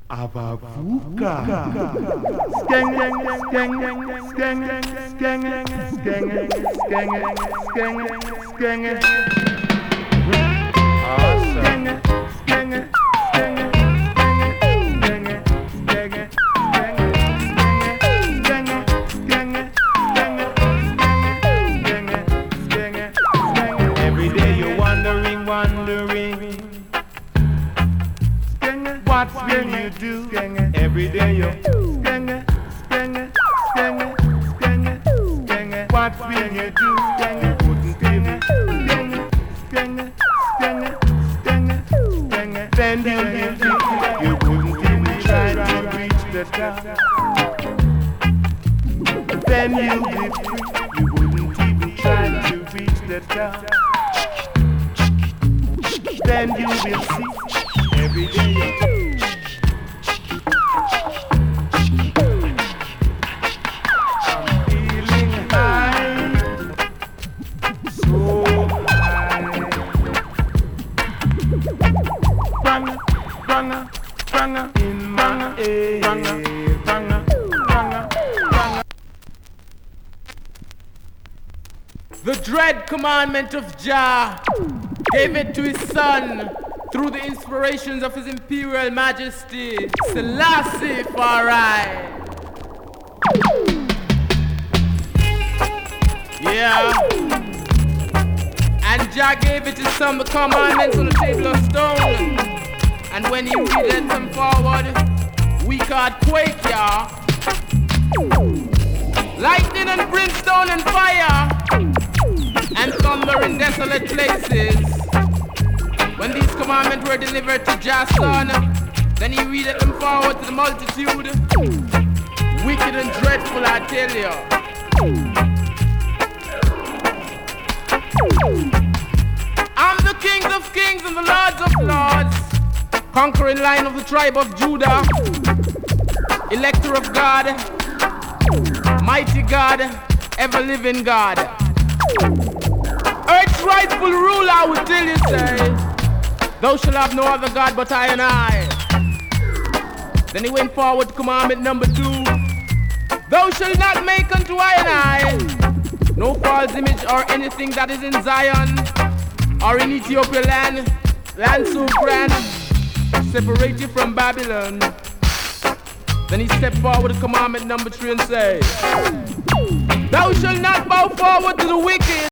Abavuka. Skeng, skeng, skeng, skeng, skeng, skeng, skeng, skeng. Awesome. Skeng, skeng, every day you're wondering, what will you do? Every day you're what will you do? Then you wouldn't even try to reach the top. Then you'll be free. You wouldn't even try to reach the top. Then you will see every day. I'm feeling high, so high. Banga in my ear. Banga. The dread commandment of Jah gave it to his son through the inspirations of his imperial majesty, Selassie Farai. Yeah. And Jah gave it his son the commandments on the table of stone. And when he read them forward, we can't quake, y'all. Lightning and brimstone and fire, and thunder in desolate places. When these commandments were delivered to Jah's son, then he readeth them forward to the multitude. Wicked and dreadful, I tell you. I'm the King of kings and the Lords of lords, conquering Lion of the tribe of Judah, Elector of God, mighty God, ever-living God. Earth's rightful ruler, I will tell you, say, thou shalt have no other God but I and I. Then he went forward to commandment number 2. Thou shalt not make unto I and I no false image or anything that is in Zion or in Ethiopia land so grand, separate you from Babylon. Then he stepped forward to commandment number 3 and say, thou shalt not bow forward to the wicked,